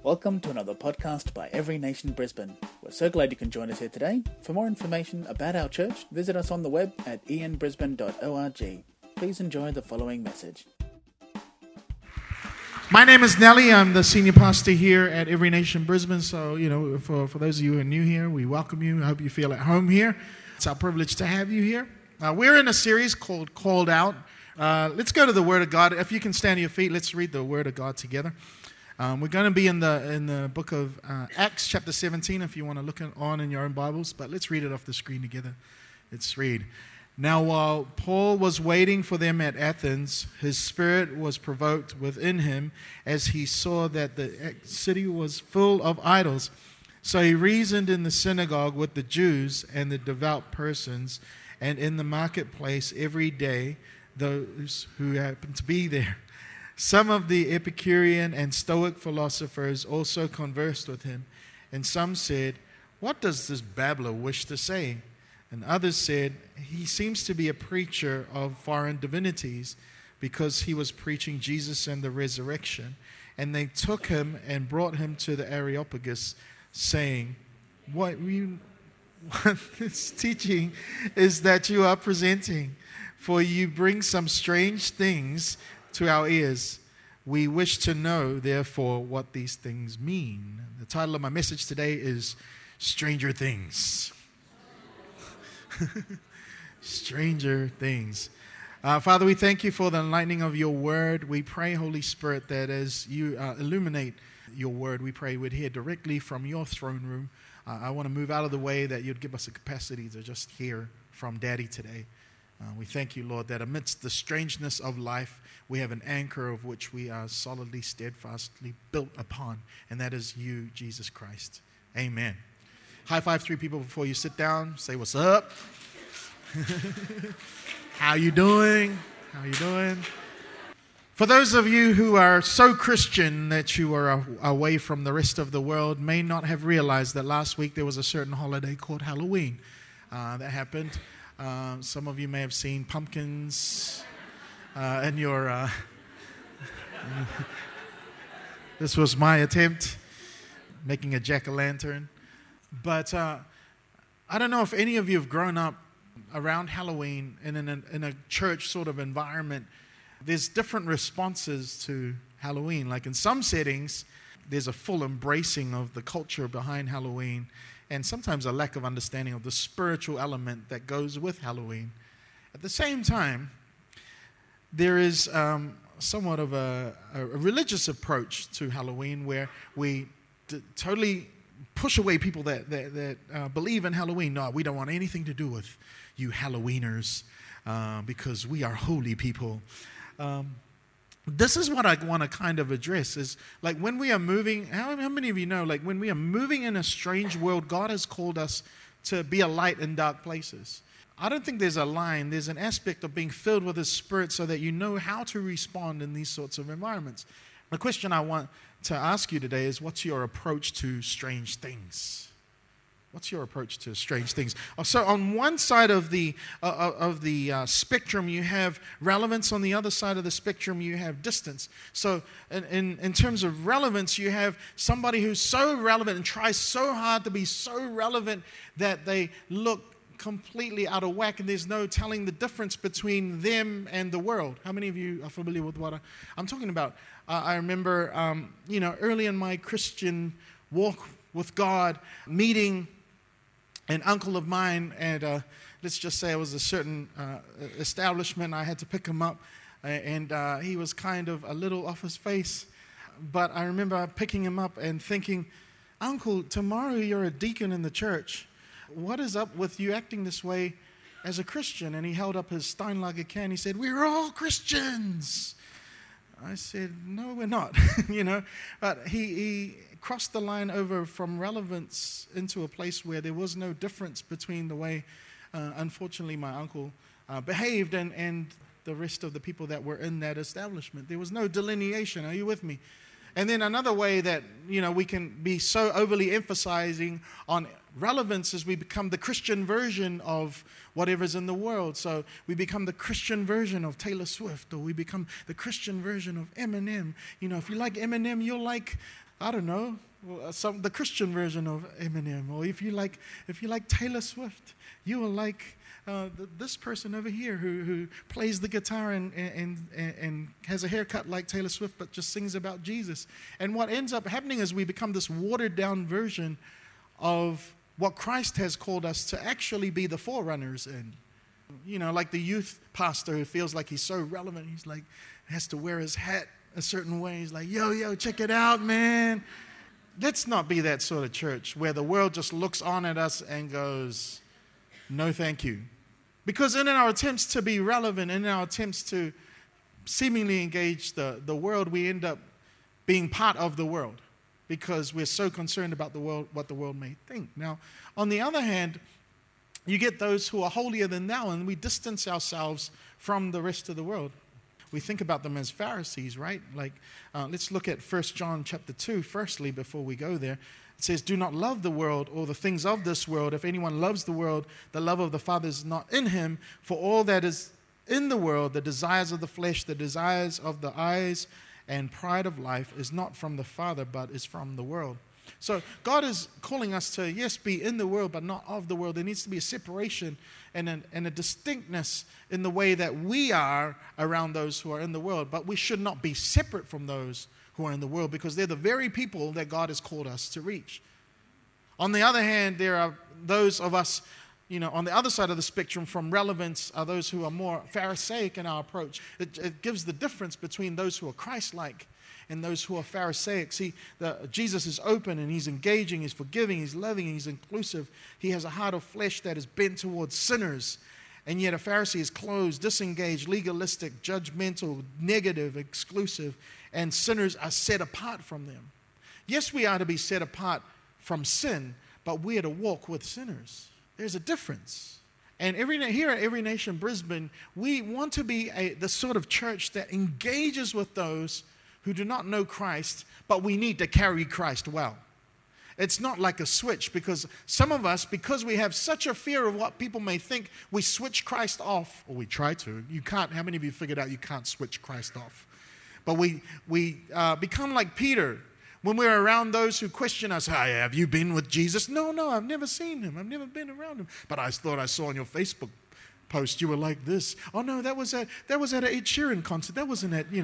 Welcome to another podcast by Every Nation Brisbane. We're so glad you can join us here today. For more information about our church, visit us on the web at ianbrisbane.org. Please enjoy the following message. My name is Nelly. I'm the senior pastor here at Every Nation Brisbane. So, for those of you who are new here, we welcome you. I hope you feel at home here. It's our privilege to have you here. We're in a series called Called Out. Let's go to the Word of God. If you can stand on your feet, let's read the Word of God together. We're going to be in the book of Acts chapter 17 if you want to look on in your own Bibles, but let's read it off the screen together. Let's read. Now while Paul was waiting for them at Athens, his spirit was provoked within him as he saw that the city was full of idols. So he reasoned in the synagogue with the Jews and the devout persons, and in the marketplace every day those who happened to be there. Some of the Epicurean and Stoic philosophers also conversed with him, and some said, "What does this babbler wish to say?" And others said, "He seems to be a preacher of foreign divinities, because he was preaching Jesus and the resurrection." And they took him and brought him to the Areopagus, saying, What this teaching is that you are presenting, for you bring some strange things to our ears. We wish to know, therefore, what these things mean. The title of my message today is Stranger Things. Stranger Things. Father, we thank you for the enlightening of your word. We pray, Holy Spirit, that as you illuminate your word, we pray we'd hear directly from your throne room. I want to move out of the way that you'd give us a capacity to just hear from Daddy today. We thank you, Lord, that amidst the strangeness of life, we have an anchor of which we are solidly, steadfastly built upon, and that is you, Jesus Christ. Amen. High five three people before you sit down. Say, what's up? How you doing? How you doing? For those of you who are so Christian that you are away from the rest of the world, may not have realized that last week there was a certain holiday called Halloween that happened. Some of you may have seen pumpkins in your... This was my attempt, making a jack-o'-lantern. But I don't know if any of you have grown up around Halloween and in a church sort of environment. There's different responses to Halloween. Like in some settings, there's a full embracing of the culture behind Halloween, and sometimes a lack of understanding of the spiritual element that goes with Halloween. At the same time, there is somewhat of a religious approach to Halloween where we totally push away people that believe in Halloween. No, we don't want anything to do with you Halloweeners because we are holy people. This is what I want to kind of address is like when we are moving, how many of you know, like when we are moving in a strange world, God has called us to be a light in dark places. I don't think there's a line. There's an aspect of being filled with His Spirit so that you know how to respond in these sorts of environments. The question I want to ask you today is, what's your approach to strange things? What's your approach to strange things? So on one side of the spectrum, you have relevance. On the other side of the spectrum, you have distance. So in terms of relevance, you have somebody who's so relevant and tries so hard to be so relevant that they look completely out of whack, and there's no telling the difference between them and the world. How many of you are familiar with what I'm talking about? I remember, early in my Christian walk with God, meeting an uncle of mine, and let's just say it was a certain establishment. I had to pick him up, and he was kind of a little off his face. But I remember picking him up and thinking, "Uncle, tomorrow you're a deacon in the church. What is up with you acting this way as a Christian?" And he held up his Steinlager can. He said, "We're all Christians." I said, "No, we're not." But he crossed the line over from relevance into a place where there was no difference between the way, unfortunately, my uncle behaved and the rest of the people that were in that establishment. There was no delineation. Are you with me? And then another way that, we can be so overly emphasizing on relevance is we become the Christian version of whatever's in the world. So we become the Christian version of Taylor Swift, or we become the Christian version of Eminem. If you like Eminem, you'll like, I don't know, the Christian version of Eminem. Or if you like Taylor Swift, you will like this person over here who plays the guitar and has a haircut like Taylor Swift, but just sings about Jesus. And what ends up happening is we become this watered down version of what Christ has called us to actually be the forerunners in. Like the youth pastor who feels like he's so relevant. He's like, has to wear his hat a certain way. He's like, yo, check it out, man. Let's not be that sort of church where the world just looks on at us and goes, no, thank you. Because in our attempts to be relevant, in our attempts to seemingly engage the world, we end up being part of the world because we're so concerned about the world, what the world may think. Now, on the other hand, you get those who are holier than thou, and we distance ourselves from the rest of the world. We think about them as Pharisees, right? Let's look at 1 John chapter 2 firstly before we go there. It says, do not love the world or the things of this world. If anyone loves the world, the love of the Father is not in him. For all that is in the world, the desires of the flesh, the desires of the eyes, and pride of life is not from the Father, but is from the world. So God is calling us to, yes, be in the world, but not of the world. There needs to be a separation and a distinctness in the way that we are around those who are in the world. But we should not be separate from those who are in the world, because they're the very people that God has called us to reach. On the other hand, there are those of us, on the other side of the spectrum from relevance are those who are more Pharisaic in our approach. It gives the difference between those who are Christ-like and those who are Pharisaic. See, Jesus is open and he's engaging, he's forgiving, he's loving, he's inclusive. He has a heart of flesh that is bent towards sinners. And yet a Pharisee is closed, disengaged, legalistic, judgmental, negative, exclusive, and sinners are set apart from them. Yes, we are to be set apart from sin, but we are to walk with sinners. There's a difference. And here at Every Nation Brisbane, we want to be the sort of church that engages with those who do not know Christ, but we need to carry Christ well. It's not like a switch, because some of us, because we have such a fear of what people may think, we switch Christ off, or we try to. You can't. How many of you figured out you can't switch Christ off? But we become like Peter when we're around those who question us. Hey, have you been with Jesus? No, I've never seen him. I've never been around him. But I thought I saw on your Facebook post you were like this. Oh no, that was at an Ed Sheeran concert. That wasn't at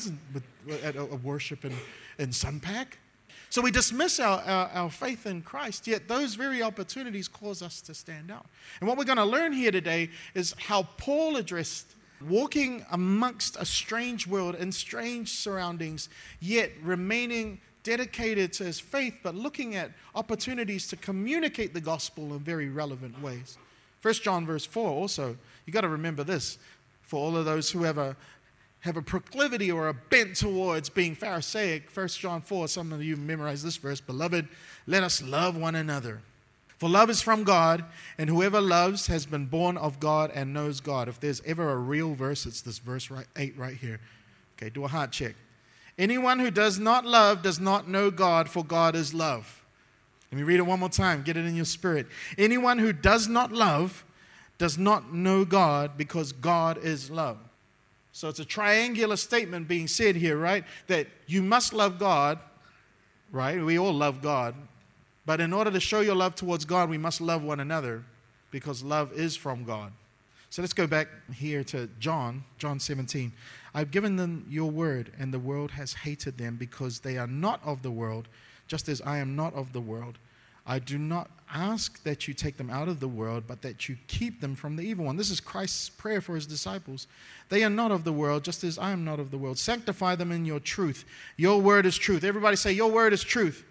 at a worship in Sunpack. So we dismiss our faith in Christ, yet those very opportunities cause us to stand out. And what we're going to learn here today is how Paul addressed walking amongst a strange world and strange surroundings, yet remaining dedicated to his faith, but looking at opportunities to communicate the gospel in very relevant ways. 1 John verse 4 also, you got to remember this, for all of those who have a proclivity or a bent towards being Pharisaic. 1 John 4, some of you memorize this verse. Beloved, let us love one another. For love is from God, and whoever loves has been born of God and knows God. If there's ever a real verse, it's this verse 8 right here. Okay, do a heart check. Anyone who does not love does not know God, for God is love. Let me read it one more time. Get it in your spirit. Anyone who does not love does not know God, because God is love. So it's a triangular statement being said here, right? That you must love God, right? We all love God. But in order to show your love towards God, we must love one another, because love is from God. So let's go back here to John 17. I've given them your word, and the world has hated them because they are not of the world, just as I am not of the world. I do not ask that you take them out of the world, but that you keep them from the evil one. This is Christ's prayer for his disciples. They are not of the world, just as I am not of the world. Sanctify them in your truth. Your word is truth. Everybody say, your word is truth.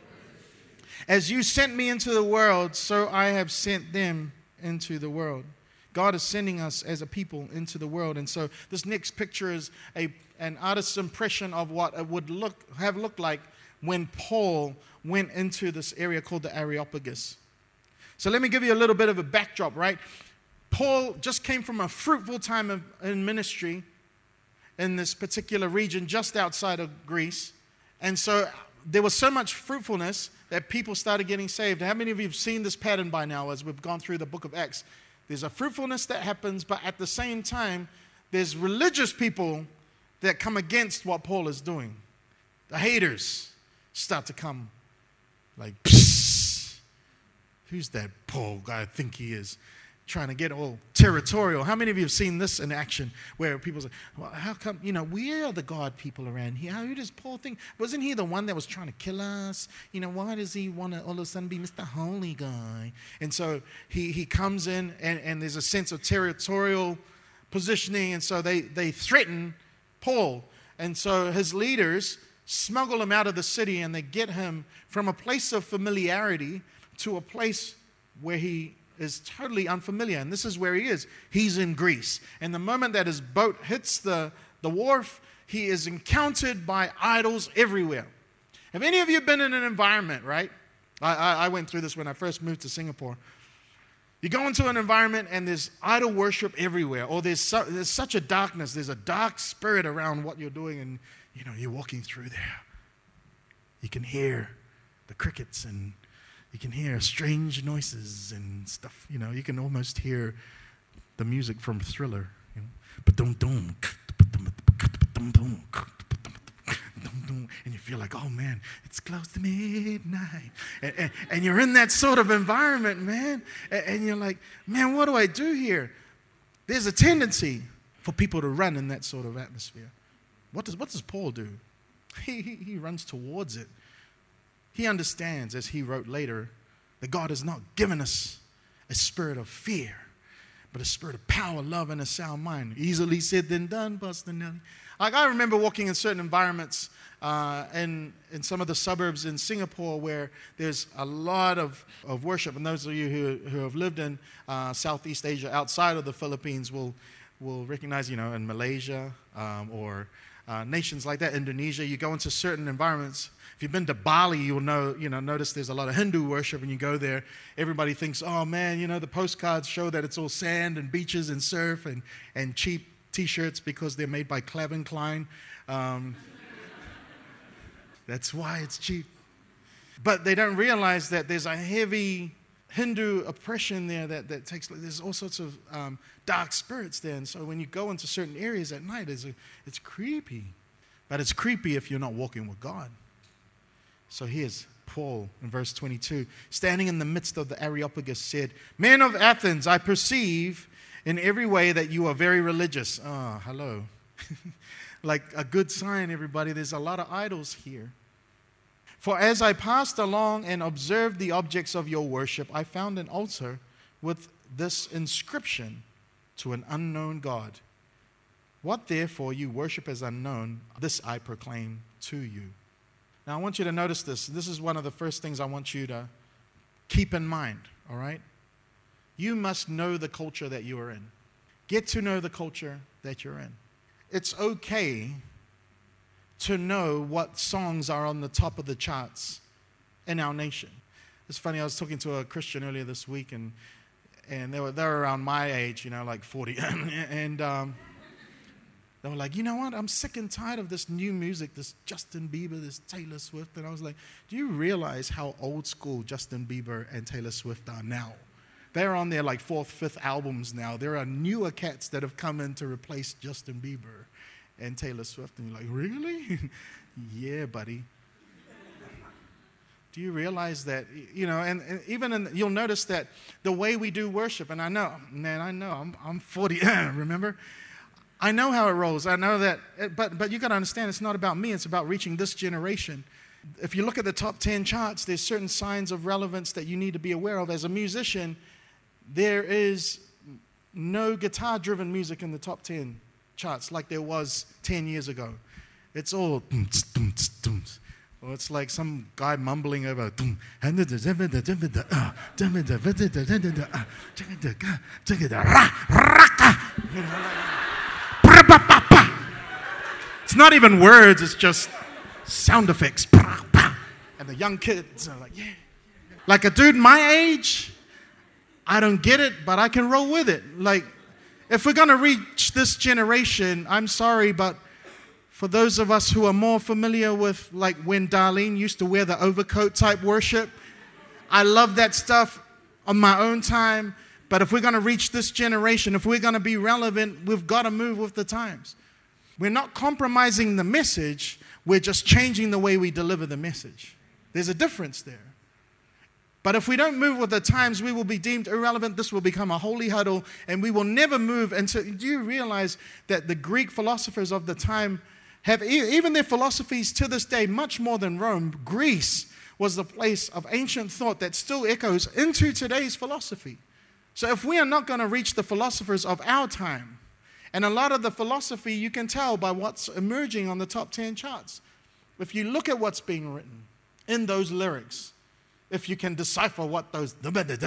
As you sent me into the world, so I have sent them into the world. God is sending us as a people into the world. And so this next picture is an artist's impression of what it would have looked like when Paul went into this area called the Areopagus. So let me give you a little bit of a backdrop, right? Paul just came from a fruitful time in ministry in this particular region just outside of Greece. And so there was so much fruitfulness that people started getting saved. How many of you have seen this pattern by now as we've gone through the book of Acts? There's a fruitfulness that happens, but at the same time, there's religious people that come against what Paul is doing. The haters start to come like, psst, who's that Paul guy I think he is? Trying to get all territorial. How many of you have seen this in action where people say, well, how come, we are the God people around here. Who does Paul think? Wasn't he the one that was trying to kill us? Why does he want to all of a sudden be Mr. Holy Guy? And so he comes in and there's a sense of territorial positioning. And so they threaten Paul. And so his leaders smuggle him out of the city and they get him from a place of familiarity to a place where he is totally unfamiliar. And this is where he is. He's in Greece. And the moment that his boat hits the wharf, he is encountered by idols everywhere. Have any of you been in an environment, right? I went through this when I first moved to Singapore. You go into an environment and there's idol worship everywhere. Or there's such a darkness. There's a dark spirit around what you're doing. And, you're walking through there. You can hear the crickets and you can hear strange noises and stuff. You can almost hear the music from Thriller. And you feel like, oh man, it's close to midnight. And you're in that sort of environment, man. And you're like, man, what do I do here? There's a tendency for people to run in that sort of atmosphere. What does Paul do? He runs towards it. He understands, as he wrote later, that God has not given us a spirit of fear, but a spirit of power, love, and a sound mind. Easily said than done, Pastor Nelly. Like I remember walking in certain environments in some of the suburbs in Singapore where there's a lot of worship. And those of you who have lived in Southeast Asia outside of the Philippines will recognize, in Malaysia or nations like that, Indonesia, you go into certain environments. If you've been to Bali, you'll notice there's a lot of Hindu worship, and you go there, everybody thinks, oh man, the postcards show that it's all sand and beaches and surf and cheap T-shirts because they're made by Calvin Klein. That's why it's cheap. But they don't realize that there's a heavy Hindu oppression there that takes place. There's all sorts of dark spirits there. And so when you go into certain areas at night, it's creepy. But it's creepy if you're not walking with God. So here's Paul in verse 22. Standing in the midst of the Areopagus said, men of Athens, I perceive in every way that you are very religious. Oh, hello. Like a good sign, everybody. There's a lot of idols here. For as I passed along and observed the objects of your worship, I found an altar with this inscription, to an unknown God. What therefore you worship as unknown, this I proclaim to you. Now I want you to notice this. This is one of the first things I want you to keep in mind, all right? You must know the culture that you are in. Get to know the culture that you're in. It's okay to know what songs are on the top of the charts in our nation. It's funny, I was talking to a Christian earlier this week, and they were around my age, like 40. And they were like, you know what? I'm sick and tired of this new music, this Justin Bieber, this Taylor Swift. And I was like, do you realize how old school Justin Bieber and Taylor Swift are now? They're on their like 4th, 5th albums now. There are newer cats that have come in to replace Justin Bieber and Taylor Swift. And you're like, really? Yeah, buddy. Do you realize that, and even you'll notice that the way we do worship, and I know, I'm 40, remember? I know how it rolls. I know that, but you got to understand, it's not about me. It's about reaching this generation. If you look at the top 10 charts, there's certain signs of relevance that you need to be aware of. As a musician, there is no guitar-driven music in the top 10 charts like there was 10 years ago. It's all or it's like some guy mumbling over it's not even words, it's just sound effects. And the young kids are like, yeah. Like a dude my age, I don't get it, but I can roll with it. Like, if we're going to reach this generation, I'm sorry, but For those of us who are more familiar with like when Darlene used to wear the overcoat type worship, I love that stuff on my own time. But if we're going to reach this generation, if we're going to be relevant, we've got to move with the times. We're not compromising the message. We're just changing the way we deliver the message. There's a difference there. But if we don't move with the times, we will be deemed irrelevant. This will become a holy huddle, and we will never move until... Do you realize that the Greek philosophers of the time have, even their philosophies to this day, much more than Rome, Greece was the place of ancient thought that still echoes into today's philosophy. So if we are not going to reach the philosophers of our time, and a lot of the philosophy you can tell by what's emerging on the top 10 charts. If you look at what's being written in those lyrics, if you can decipher what those,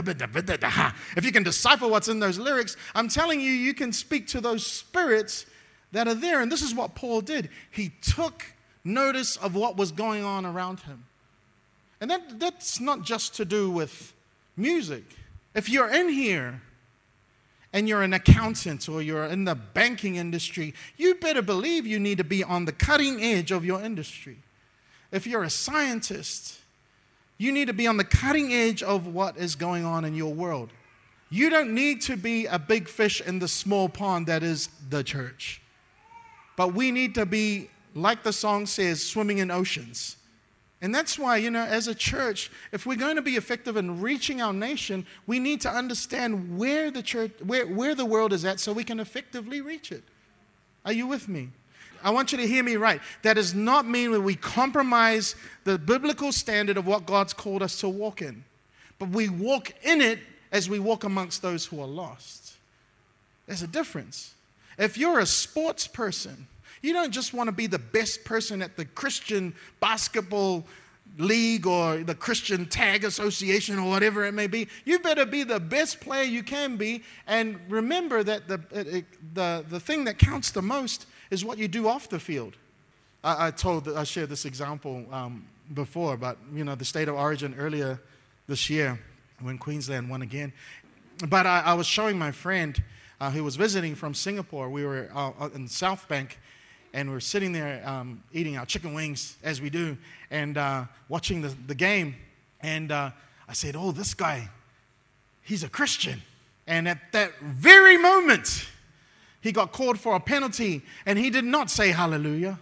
if you can decipher what's in those lyrics, I'm telling you, you can speak to those spirits that are there. And this is what Paul did. He took notice of what was going on around him. And that's not just to do with music. If you're in here and you're an accountant or you're in the banking industry, you better believe you need to be on the cutting edge of your industry. If you're a scientist, you need to be on the cutting edge of what is going on in your world. You don't need to be a big fish in the small pond that is the church. But we need to be, like the song says, swimming in oceans. And that's why, as a church, if we're going to be effective in reaching our nation, we need to understand where the church, where the world is at so we can effectively reach it. Are you with me? I want you to hear me right. That does not mean that we compromise the biblical standard of what God's called us to walk in. But we walk in it as we walk amongst those who are lost. There's a difference. If you're a sports person, you don't just want to be the best person at the Christian basketball league or the Christian tag association or whatever it may be. You better be the best player you can be. And remember that the thing that counts the most is what you do off the field. I shared this example before about, the state of origin earlier this year when Queensland won again. But I was showing my friend who was visiting from Singapore. We were in South Bank. And we're sitting there eating our chicken wings, as we do, and watching the game. And I said, oh, this guy, he's a Christian. And at that very moment, he got called for a penalty, and he did not say hallelujah.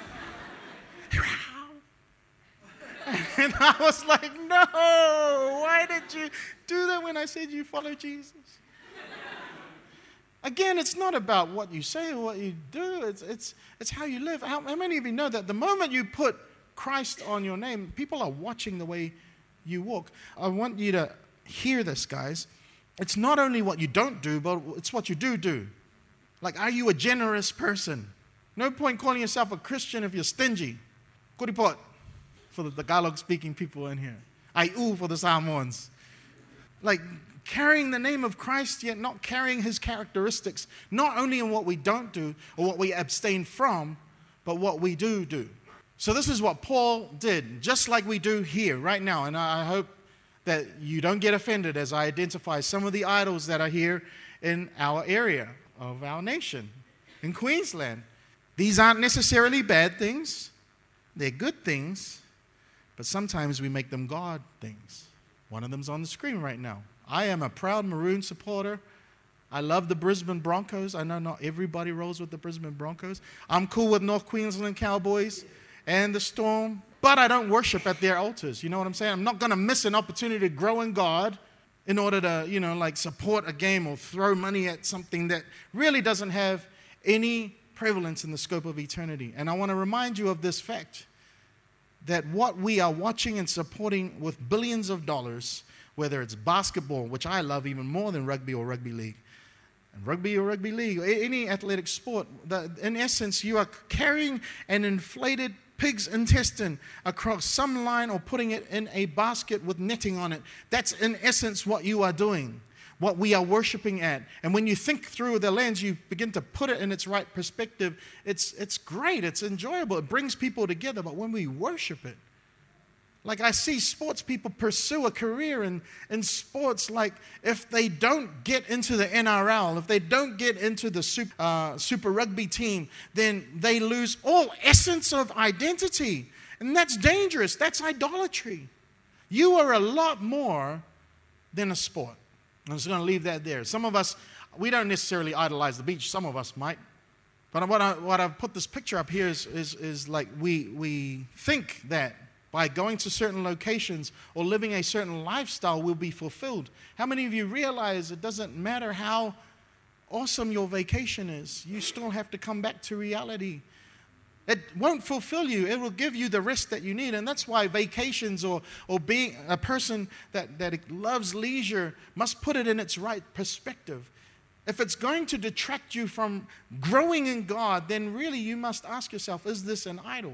And I was like, no, why did you do that when I said you follow Jesus? Again, it's not about what you say or what you do. It's how you live. How many of you know that the moment you put Christ on your name, people are watching the way you walk? I want you to hear this, guys. It's not only what you don't do, but it's what you do. Like, are you a generous person? No point calling yourself a Christian if you're stingy. Kuripot, for the Tagalog-speaking people in here. Aiu for the Samoans. Like, carrying the name of Christ, yet not carrying his characteristics, not only in what we don't do or what we abstain from, but what we do. So this is what Paul did, just like we do here right now. And I hope that you don't get offended as I identify some of the idols that are here in our area of our nation, in Queensland. These aren't necessarily bad things. They're good things, but sometimes we make them God things. One of them's on the screen right now. I am a proud Maroon supporter. I love the Brisbane Broncos. I know not everybody rolls with the Brisbane Broncos. I'm cool with North Queensland Cowboys and the Storm, but I don't worship at their altars. You know what I'm saying? I'm not going to miss an opportunity to grow in God in order to, support a game or throw money at something that really doesn't have any prevalence in the scope of eternity. And I want to remind you of this fact, that what we are watching and supporting with billions of dollars, whether it's basketball, which I love even more than rugby or rugby league, and rugby or rugby league, or any athletic sport, in essence, you are carrying an inflated pig's intestine across some line or putting it in a basket with netting on it. That's in essence what you are doing, what we are worshiping at. And when you think through the lens, you begin to put it in its right perspective. It's great, it's enjoyable, it brings people together. But when we worship it, Like I see sports people pursue a career in sports, like if they don't get into the NRL, if they don't get into the Super Rugby team, then they lose all essence of identity. And that's dangerous. That's idolatry. You are a lot more than a sport. I'm just going to leave that there. Some of us, we don't necessarily idolize the beach. Some of us might. But what I've put this picture up here is like we think that by going to certain locations or living a certain lifestyle will be fulfilled. How many of you realize it doesn't matter how awesome your vacation is, you still have to come back to reality? It won't fulfill you. It will give you the rest that you need. And that's why vacations or being a person that loves leisure must put it in its right perspective. If it's going to detract you from growing in God, then really you must ask yourself, is this an idol?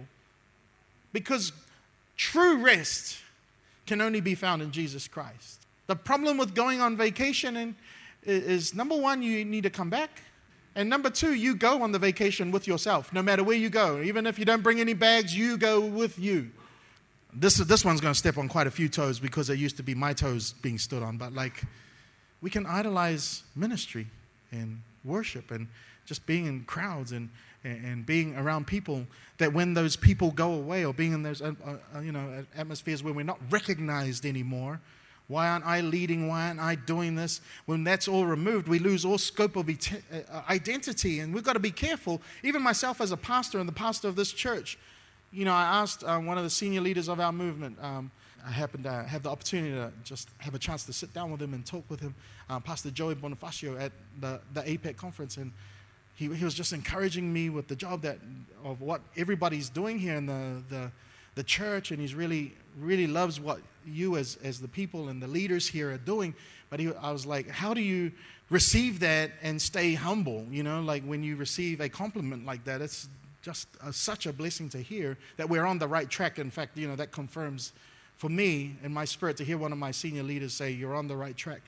Because true rest can only be found in Jesus Christ. The problem with going on vacation is, number one, you need to come back. And number two, you go on the vacation with yourself, no matter where you go. Even if you don't bring any bags, you go with you. This one's going to step on quite a few toes because it used to be my toes being stood on. But like, we can idolize ministry and worship and just being in crowds and being around people, that when those people go away, or being in those atmospheres where we're not recognized anymore. Why aren't I leading? Why aren't I doing this? When that's all removed, we lose all scope of identity, and we've got to be careful. Even myself as a pastor and the pastor of this church, I asked one of the senior leaders of our movement. I happened to have the opportunity to just have a chance to sit down with him and talk with him, Pastor Joey Bonifacio at the APEC conference, and he was just encouraging me with the job of what everybody's doing here in the church, and he's really loves what you as the people and the leaders here are doing. But I was like, how do you receive that and stay humble? Like when you receive a compliment like that, it's just such a blessing to hear that we're on the right track. In fact, that confirms for me in my spirit to hear one of my senior leaders say, you're on the right track.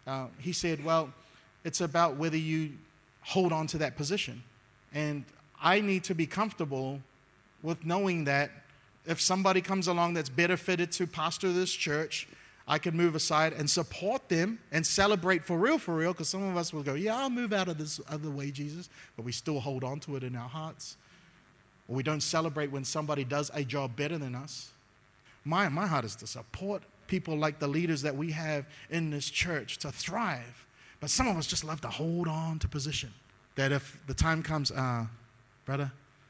He said, well, it's about whether you hold on to that position. And I need to be comfortable with knowing that if somebody comes along that's better fitted to pastor this church, I can move aside and support them and celebrate for real, because some of us will go, yeah, I'll move out of this other way, Jesus, but we still hold on to it in our hearts. Or we don't celebrate when somebody does a job better than us. My heart is to support people like the leaders that we have in this church to thrive. But some of us just love to hold on to position. That if the time comes, brother,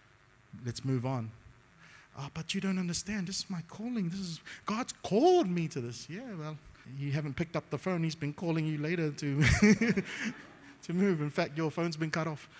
let's move on. Oh, but you don't understand. This is my calling. God's called me to this. Yeah, well, you haven't picked up the phone. He's been calling you later to to move. In fact, your phone's been cut off.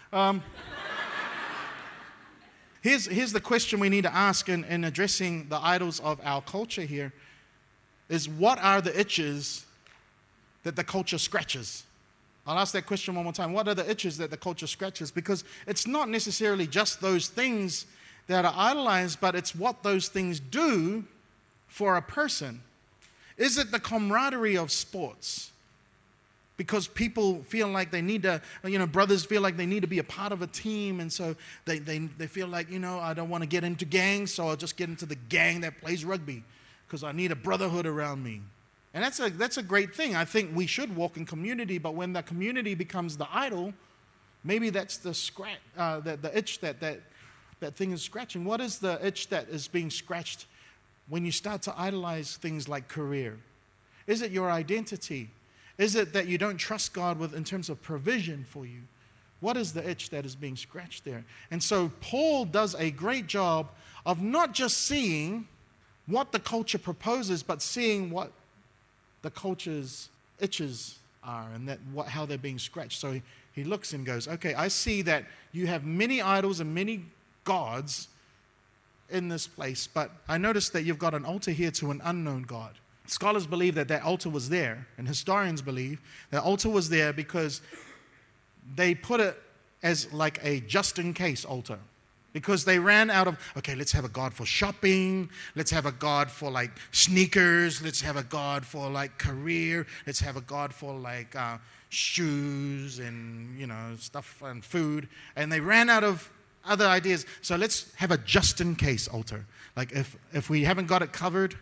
Here's the question we need to ask in addressing the idols of our culture here is, what are the itches that the culture scratches? I'll ask that question one more time. What are the itches that the culture scratches? Because it's not necessarily just those things that are idolized, but it's what those things do for a person. Is it the camaraderie of sports? Because people feel like they need to, brothers feel like they need to be a part of a team, and so they feel like, I don't want to get into gangs, so I'll just get into the gang that plays rugby because I need a brotherhood around me. And that's a great thing. I think we should walk in community, but when the community becomes the idol, maybe that's the itch that thing is scratching. What is the itch that is being scratched when you start to idolize things like career? Is it your identity? Is it that you don't trust God in terms of provision for you? What is the itch that is being scratched there? And so Paul does a great job of not just seeing what the culture proposes, but seeing what the culture's itches are and how they're being scratched. So he looks and goes, okay, I see that you have many idols and many gods in this place, but I noticed that you've got an altar here to an unknown God. Scholars believe that altar was there, and historians believe that altar was there because they put it as like a just-in-case altar. Because they ran out of, okay, let's have a God for shopping. Let's have a God for like sneakers. Let's have a God for like career. Let's have a God for like shoes and, stuff and food. And they ran out of other ideas. So let's have a just-in-case altar. Like if we haven't got it covered,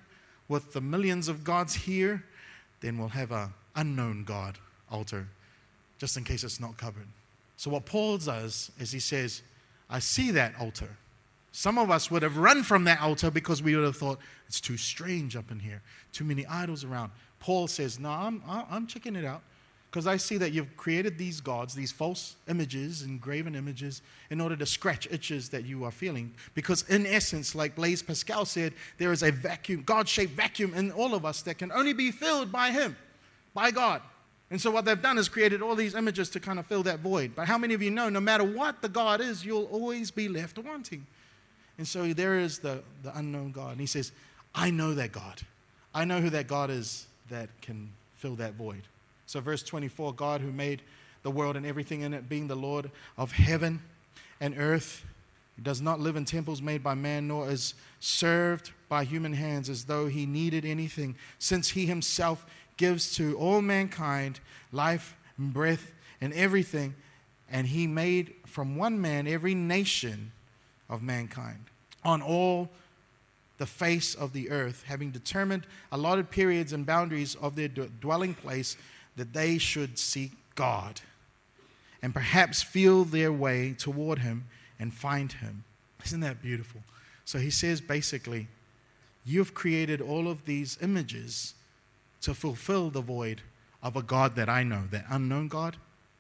with the millions of gods here, then we'll have an unknown God altar, just in case it's not covered. So what Paul does is he says, I see that altar. Some of us would have run from that altar because we would have thought, it's too strange up in here, too many idols around. Paul says, no, I'm checking it out because I see that you've created these gods, these false images, engraven images, in order to scratch itches that you are feeling. Because in essence, like Blaise Pascal said, there is a vacuum, God-shaped vacuum in all of us that can only be filled by Him, by God. And so what they've done is created all these images to kind of fill that void. But how many of you know, no matter what the God is, you'll always be left wanting? And so there is the unknown God. And he says, I know that God. I know who that God is that can fill that void. So verse 24, God who made the world and everything in it, being the Lord of heaven and earth, he does not live in temples made by man, nor is served by human hands as though he needed anything, since he himself gives to all mankind life and breath and everything, and he made from one man every nation of mankind on all the face of the earth, having determined allotted periods and boundaries of their dwelling place, that they should seek God and perhaps feel their way toward Him and find Him. Isn't that beautiful? So he says basically, you've created all of these images to fulfill the void of a God that I know, that unknown God.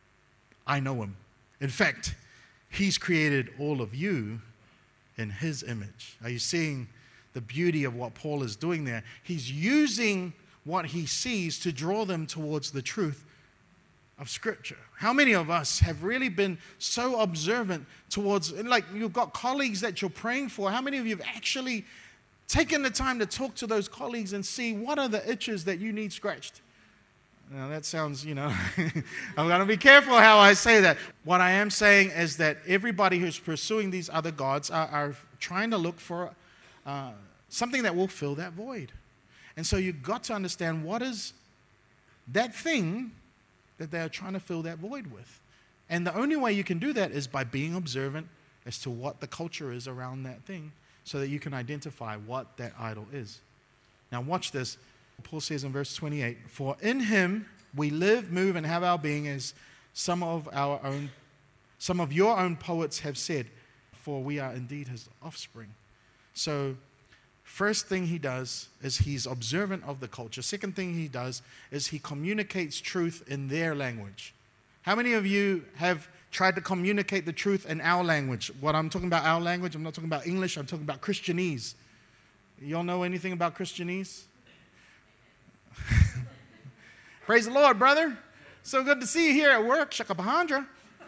I know Him. In fact, He's created all of you in His image. Are you seeing the beauty of what Paul is doing there? He's using what he sees to draw them towards the truth of Scripture. How many of us have really been so observant towards, like you've got colleagues that you're praying for. How many of you have actually taken the time to talk to those colleagues and see what are the itches that you need scratched? Now that sounds, I'm going to be careful how I say that. What I am saying is that everybody who's pursuing these other gods are trying to look for something that will fill that void. And so you've got to understand what is that thing that they are trying to fill that void with. And the only way you can do that is by being observant as to what the culture is around that thing so that you can identify what that idol is. Now watch this. Paul says in verse 28, for in Him we live, move, and have our being, as some of your own poets have said, for we are indeed His offspring. So first thing he does is he's observant of the culture. Second thing he does is he communicates truth in their language. How many of you have tried to communicate the truth in our language? What I'm talking about, our language, I'm not talking about English, I'm talking about Christianese. Y'all know anything about Christianese? Praise the Lord, brother. So good to see you here at work. Shakapahandra.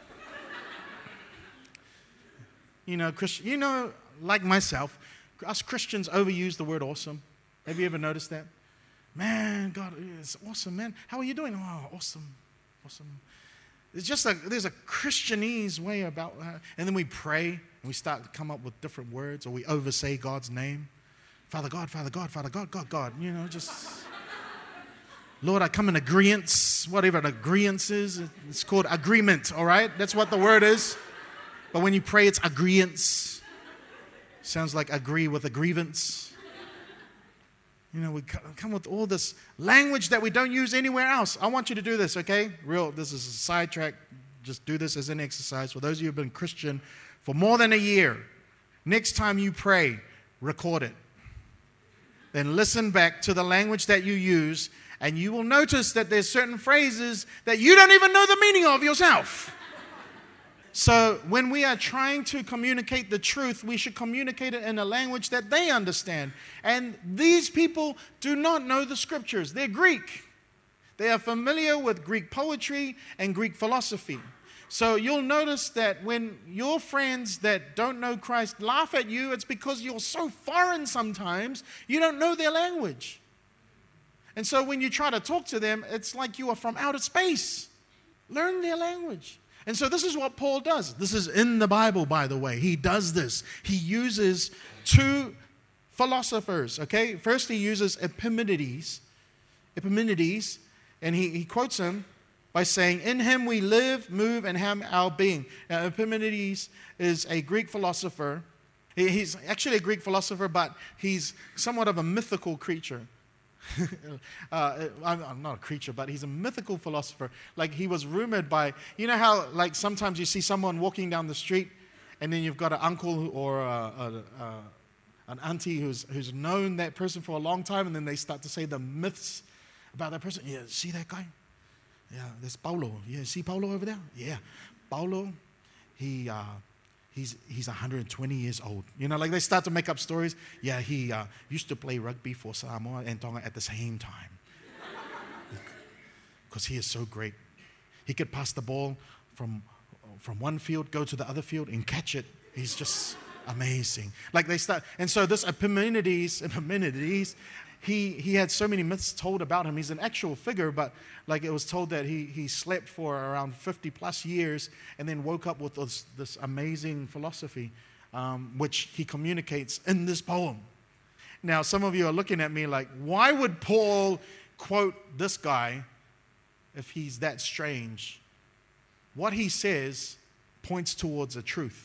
Like myself, us Christians overuse the word awesome. Have you ever noticed that? Man, God, it's awesome, man. How are you doing? Oh, awesome. It's just there's a Christianese way about that. And then we pray and we start to come up with different words, or we oversay God's name. Father God, Father God, Father God, God, God. Just Lord, I come in agreeance, whatever an agreeance is. It's called agreement, all right? That's what the word is. But when you pray, it's agreeance. Sounds like agree with a grievance. We come with all this language that we don't use anywhere else. I want you to do this, okay? This is a sidetrack. Just do this as an exercise. For those of you who have been Christian for more than a year, next time you pray, record it. Then listen back to the language that you use, and you will notice that there's certain phrases that you don't even know the meaning of yourself. So when we are trying to communicate the truth, we should communicate it in a language that they understand. And these people do not know the Scriptures. They're Greek. They are familiar with Greek poetry and Greek philosophy. So you'll notice that when your friends that don't know Christ laugh at you, it's because you're so foreign sometimes, you don't know their language. And so when you try to talk to them, it's like you are from outer space. Learn their language. And so this is what Paul does. This is in the Bible, by the way. He does this. He uses two philosophers, okay? First he uses Epimenides, and he quotes him by saying, in Him we live, move, and have our being. Now, Epimenides is a Greek philosopher He's actually a Greek philosopher, but he's somewhat of a mythical creature. I'm not a creature, but he's a mythical philosopher. Like, he was rumored by, you know how like sometimes you see someone walking down the street and then you've got an uncle or an auntie who's known that person for a long time, and then they start to say the myths about that person. Yeah, see that guy? Yeah, there's Paulo. Yeah, see Paulo over there? Yeah, Paulo, he's 120 years old. You know, like they start to make up stories. Yeah, he used to play rugby for Samoa and Tonga at the same time. Because he is so great. He could pass the ball from one field, go to the other field, and catch it. He's just amazing. Like they start, and so this Epimenides, he had so many myths told about him. He's an actual figure, but like it was told that he slept for around 50 plus years and then woke up with this amazing philosophy, which he communicates in this poem. Now, some of you are looking at me like, why would Paul quote this guy if he's that strange? What he says points towards a truth,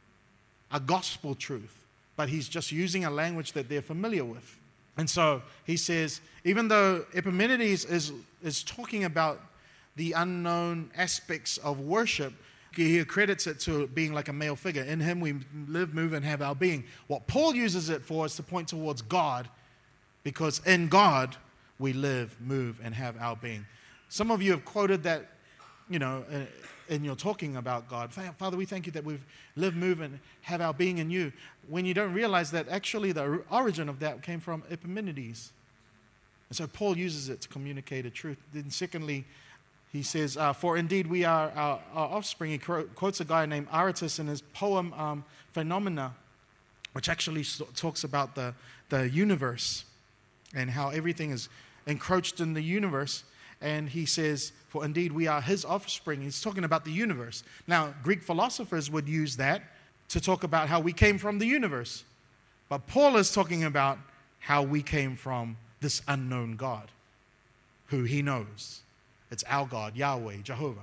a gospel truth, but he's just using a language that they're familiar with. And so he says, even though Epimenides is talking about the unknown aspects of worship, he accredits it to being like a male figure. In him we live, move, and have our being. What Paul uses it for is to point towards God, because in God we live, move, and have our being. Some of you have quoted that, you know, in your talking about God. Father, we thank you that we've lived, move, and have our being in you. When you don't realize that actually the origin of that came from Epimenides. And so Paul uses it to communicate a truth. Then secondly, he says, for indeed we are our offspring. He quotes a guy named Aratus in his poem Phenomena, which actually talks about the universe and how everything is encroached in the universe. And he says, for indeed we are his offspring. He's talking about the universe. Now, Greek philosophers would use that to talk about how we came from the universe. But Paul is talking about how we came from this unknown God, who he knows. It's our God, Yahweh, Jehovah.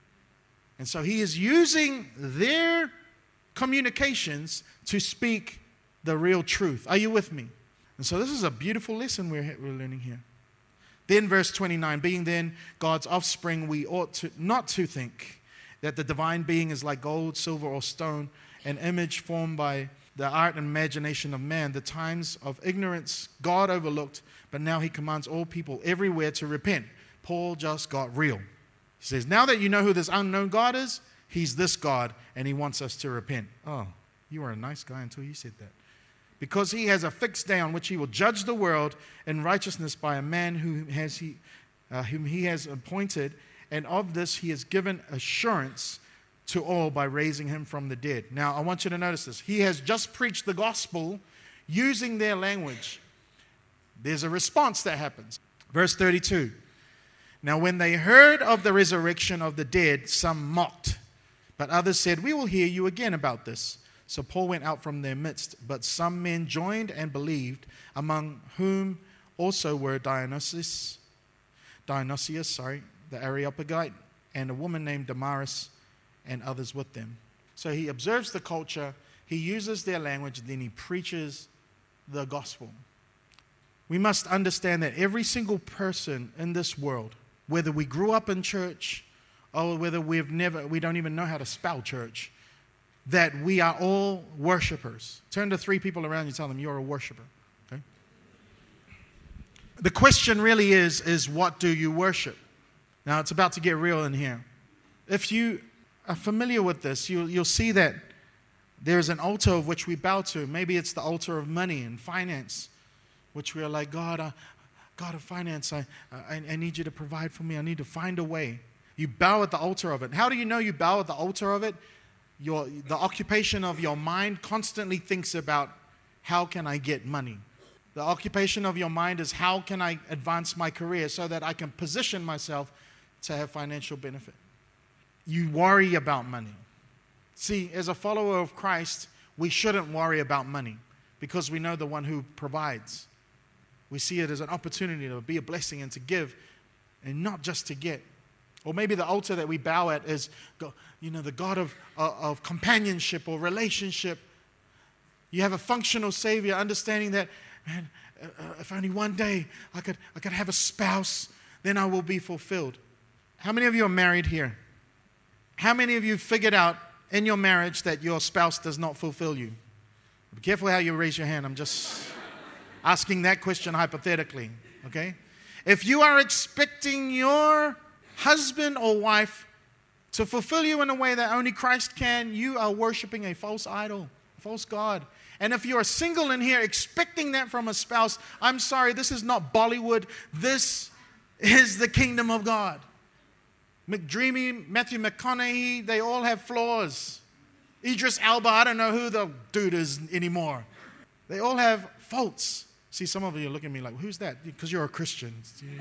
And so he is using their communications to speak the real truth. Are you with me? And so this is a beautiful lesson we're learning here. Then verse 29, being then God's offspring, we ought not to think that the divine being is like gold, silver, or stone, an image formed by the art and imagination of man. The times of ignorance God overlooked, but now he commands all people everywhere to repent. Paul just got real. He says, now that you know who this unknown God is, he's this God, and he wants us to repent. Oh, you were a nice guy until you said that. Because he has a fixed day on which he will judge the world in righteousness by a man whom he has appointed, and of this he has given assurance to all by raising him from the dead. Now, I want you to notice this. He has just preached the gospel using their language. There's a response that happens. Verse 32. Now, when they heard of the resurrection of the dead, some mocked, but others said, we will hear you again about this. So Paul went out from their midst, but some men joined and believed, among whom also were Dionysius, the Areopagite, and a woman named Damaris, and others with them. So he observes the culture, he uses their language, and then he preaches the gospel. We must understand that every single person in this world, whether we grew up in church or whether we don't even know how to spell church, that we are all worshipers. Turn to 3 people around you, tell them you're a worshiper. Okay? The question really is what do you worship? Now it's about to get real in here. If you are familiar with this, you'll see that there's an altar of which we bow to. Maybe it's the altar of money and finance, which we are like, God of finance, I need you to provide for me. I need to find a way. You bow at the altar of it. How do you know you bow at the altar of it? The occupation of your mind constantly thinks about how can I get money. The occupation of your mind is how can I advance my career so that I can position myself to have financial benefit. You worry about money. See, as a follower of Christ, we shouldn't worry about money because we know the one who provides. We see it as an opportunity to be a blessing and to give and not just to get. Or maybe the altar that we bow at is, the God of companionship or relationship. You have a functional Savior, understanding that, man, if only one day I could have a spouse, then I will be fulfilled. How many of you are married here? How many of you figured out in your marriage that your spouse does not fulfill you? Be careful how you raise your hand. I'm just asking that question hypothetically, okay? If you are expecting your husband or wife to fulfill you in a way that only Christ can, you are worshiping a false idol, a false god. And if you are single in here expecting that from a spouse, I'm sorry, this is not Bollywood. This is the kingdom of God. McDreamy, Matthew McConaughey, they all have flaws. Idris Elba, I don't know who the dude is anymore. They all have faults. See, some of you are looking at me like, who's that? Because you're a Christian.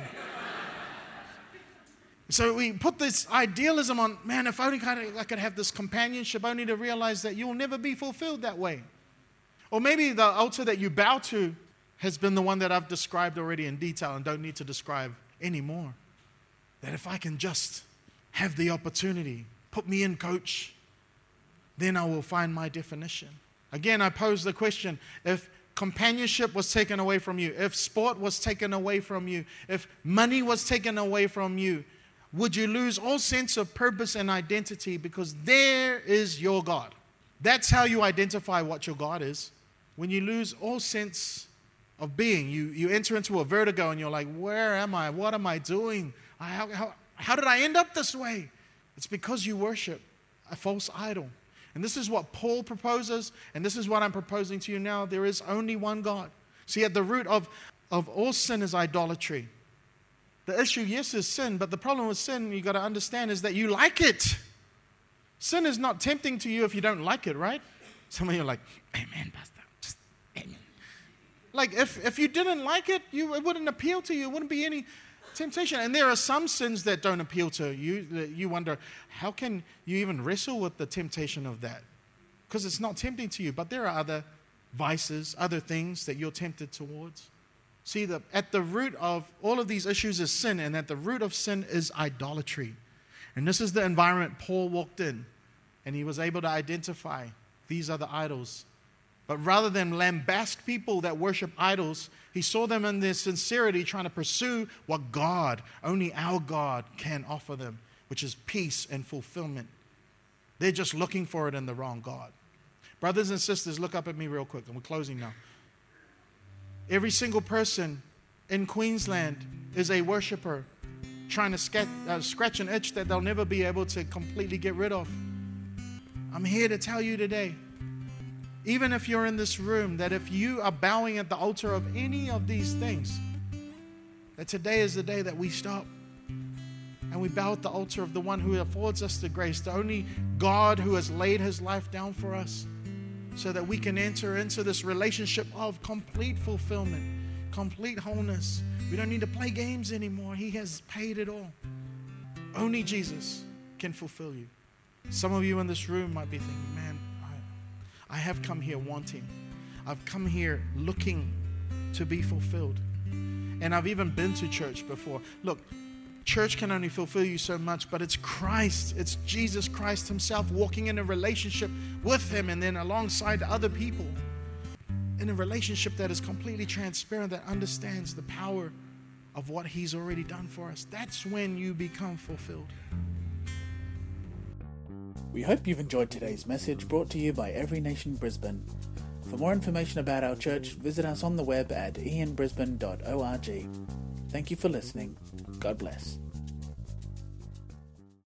So we put this idealism on, man, if only I could have this companionship, only to realize that you'll never be fulfilled that way. Or maybe the altar that you bow to has been the one that I've described already in detail and don't need to describe anymore. That if I can just have the opportunity, put me in, coach, then I will find my definition. Again, I pose the question, if companionship was taken away from you, if sport was taken away from you, if money was taken away from you, would you lose all sense of purpose and identity? Because there is your God. That's how you identify what your God is. When you lose all sense of being, you enter into a vertigo and you're like, where am I? What am I doing? How did I end up this way? It's because you worship a false idol. And this is what Paul proposes, and this is what I'm proposing to you now. There is only one God. See, at the root of all sin is idolatry. The issue, yes, is sin, but the problem with sin, you've got to understand, is that you like it. Sin is not tempting to you if you don't like it, right? Some of you are like, amen, Pastor. Just amen. Like, if you didn't like it, it wouldn't appeal to you. It wouldn't be any temptation. And there are some sins that don't appeal to you. That you wonder, how can you even wrestle with the temptation of that? Because it's not tempting to you. But there are other vices, other things that you're tempted towards. See, at the root of all of these issues is sin, and at the root of sin is idolatry. And this is the environment Paul walked in, and he was able to identify these are the idols. But rather than lambast people that worship idols, he saw them in their sincerity trying to pursue what God, only our God, can offer them, which is peace and fulfillment. They're just looking for it in the wrong God. Brothers and sisters, look up at me real quick, and we're closing now. Every single person in Queensland is a worshiper trying to scratch an itch that they'll never be able to completely get rid of. I'm here to tell you today, even if you're in this room, that if you are bowing at the altar of any of these things, that today is the day that we stop and we bow at the altar of the one who affords us the grace, the only God who has laid his life down for us, so that we can enter into this relationship of complete fulfillment, complete wholeness. We don't need to play games anymore. He has paid it all. Only Jesus can fulfill you. Some of you in this room might be thinking, man, I have come here wanting. I've come here looking to be fulfilled. And I've even been to church before. Look, church can only fulfill you so much, but it's Christ. It's Jesus Christ himself walking in a relationship with him and then alongside other people in a relationship that is completely transparent, that understands the power of what he's already done for us. That's when you become fulfilled. We hope you've enjoyed today's message brought to you by Every Nation Brisbane. For more information about our church, visit us on the web at ianbrisbane.org. Thank you for listening. God bless.